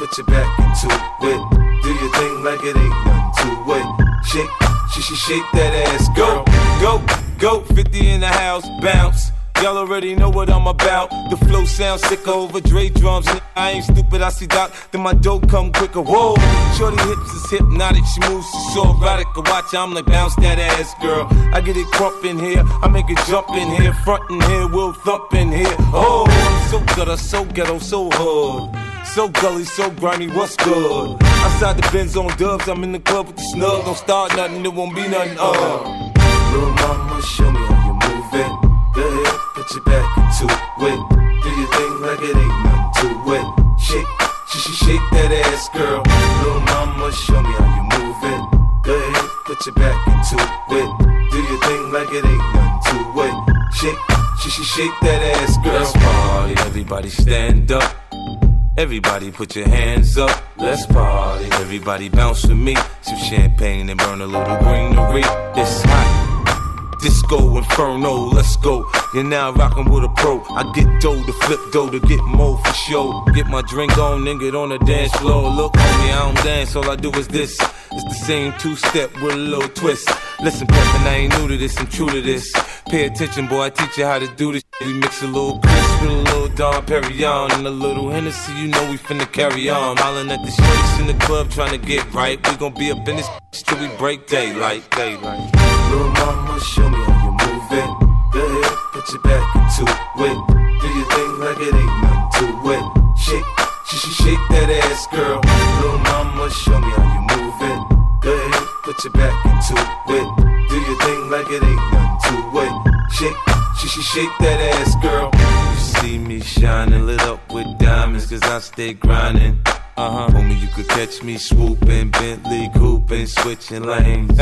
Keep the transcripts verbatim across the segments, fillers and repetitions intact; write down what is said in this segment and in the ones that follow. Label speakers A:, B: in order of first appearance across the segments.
A: put your back into it. Do your thing like it ain't nothing to it. Shake, she she shake that ass, go, go, go. fifty in the house, bounce. Y'all already know what I'm about. The flow sounds sicker over Dre drums. I ain't stupid, I see Doc, then my dope come quicker. Whoa, shorty hips is hypnotic, she moves, she's so erotic. I watch, I'm like, bounce that ass, girl. I get it crump in here, I make it jump in here, front in here, we'll thump in here. Oh, I'm so gutter, so ghetto, so hood. So gully, so grimy, what's good? Outside the Benz on dubs, I'm in the club with the snug. Don't start nothing, it won't be nothing, uh. Little mama, show me how you move it. Go ahead, put your back into it. Do your thing like it ain't nothing to it. Shake, she she shake that ass, girl. Little mama, show me how you move it. Go ahead, put your back into it. Do your thing like it ain't nothing to it. Shake, she she shake that ass, girl. Let's party, everybody stand up. Everybody put your hands up. Let's party, everybody bounce with me. Some champagne and burn a little greenery. It's hot. Disco Inferno, let's go. You're now rockin' with a pro. I get dough to flip dough to get more for show. Get my drink on and get on the dance floor. Look, homie, I don't dance, all I do is this. It's the same two-step with a little twist. Listen, Peppin', I ain't new to this, I'm true to this. Pay attention, boy, I teach you how to do this. We mix a little Chris with a little Dom Perignon and a little Hennessy, you know we finna carry on. Hollin' at the shorties in the club trying to get right. We gon' be up in this till we break daylight, daylight. Little mama, show me how you move it. Go ahead, put your back into it. Do your thing like it ain't nothing to it. Shake, she she shake that ass, girl. Little mama, show me how you move it. Go ahead, put your back into it. Do your thing like it ain't nothing to it. Shake, she she shake that ass, girl. You see me shining, lit up with diamonds, cause I stay grinding. Uh-huh. Homie, you could catch me swooping, Bentley cooping, switching lanes.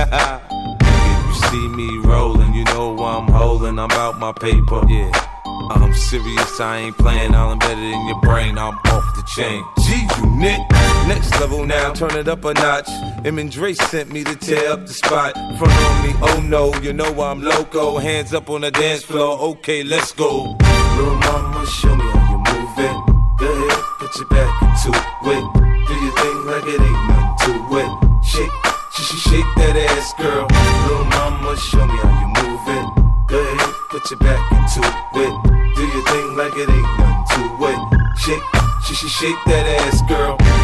A: You see me rolling, you know I'm holding, I'm out my paper. Yeah, I'm serious, I ain't playing, all embedded in your brain, I'm off the chain. G-Unit, next level now, turn it up a notch. Em and Dre sent me to tear up the spot. Front on me, oh no, you know I'm loco. Hands up on the dance floor, okay, let's go. Little mama, show me how you move it. Go ahead, put your back into it. Do your thing like it ain't nothing to it. Shake, she she shake that ass, girl. Little mama, show me how you move it. Go ahead, put your back into it. Do your thing like it ain't nothing to it. Shake, she she shake that ass, girl.